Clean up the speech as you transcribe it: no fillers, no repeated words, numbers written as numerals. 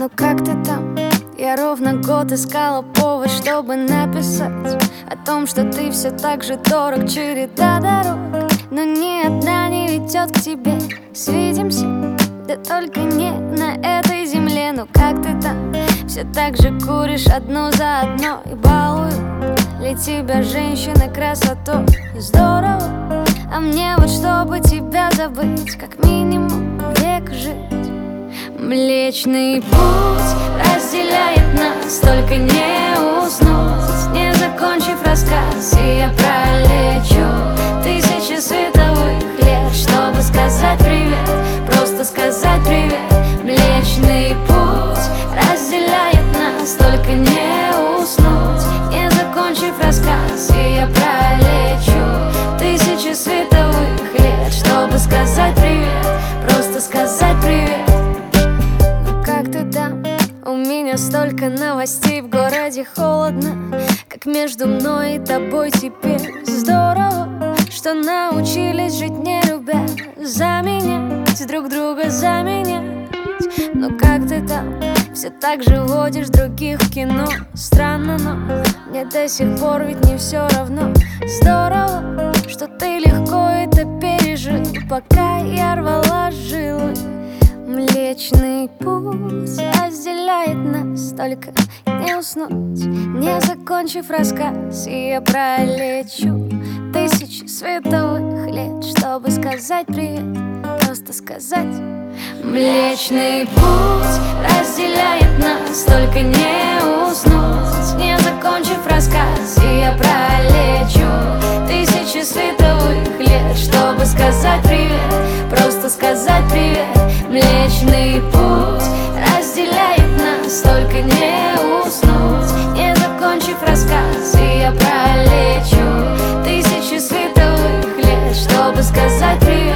Ну как ты там? Я ровно год искала повод, чтобы написать о том, что ты все так же дорог, череда дорог. Но ни одна не ведет к тебе. Свидимся, да только не на этой земле. Ну как ты там? Все так же куришь одну за одной и балуют ли тебя женщины красотой? Здорово, а мне вот чтобы тебя забыть, как минимум век жить. Млечный путь разделяет нас, только не уснуть, не закончив рассказ. И я пролечу тысячи световых лет, чтобы сказать привет, просто сказать привет. Млечный путь разделяет нас, только не уснуть, не закончив рассказ. И я пролечу тысячи световых лет, чтобы сказать привет, просто сказать привет. Как ты там? У меня столько новостей, в городе холодно, как между мной и тобой теперь. Здорово, что научились жить не любя, заменять друг друга, заменять. Но как ты там? Все так же водишь других в кино. Странно, но мне до сих пор ведь не все равно. Здорово, что ты легко это пережил, пока я рвала жилы. Млечный путь разделяет нас, только не уснуть, не закончив рассказ. И я пролечу тысячи световых лет, чтобы сказать привет, просто сказать. Млечный путь разделяет нас, только не уснуть, не закончив рассказ. И я пролечу тысячи световых лет, чтобы сказать привет, просто сказать привет. Млечный путь разделяет нас, только не уснуть, не закончив рассказ. И я пролечу тысячи световых лет, чтобы сказать привет,